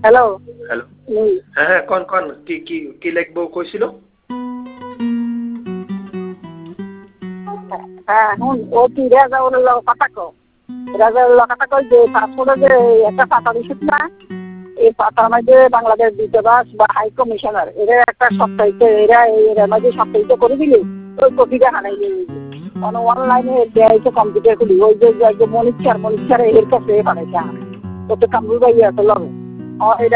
Hello. Hello. হ্যাঁ হ্যাঁ, কন কন কি কি কি লিখবো কইছিল? হ্যাঁ শুন, ও কি রেজাউল কথা কো, রেজাউল কথা কই যে পাসপোর্টে যে একটা পাতা দিছিস না, এই পাতার মধ্যে বাংলাদেশ দূতাবাস বা হাই কমিশনার এরা একটা সপ্তাহিত এর মধ্যে সপ্তাহিত করে দিলি ওই কপিটা হারাই নিয়ে অনলাইনে দেয় কম্পিউটার খুলি ওই যে মনিচ্ছার এর কাছে পাঠাইছে তোকে কামরুল ভাই আছে লবে এটা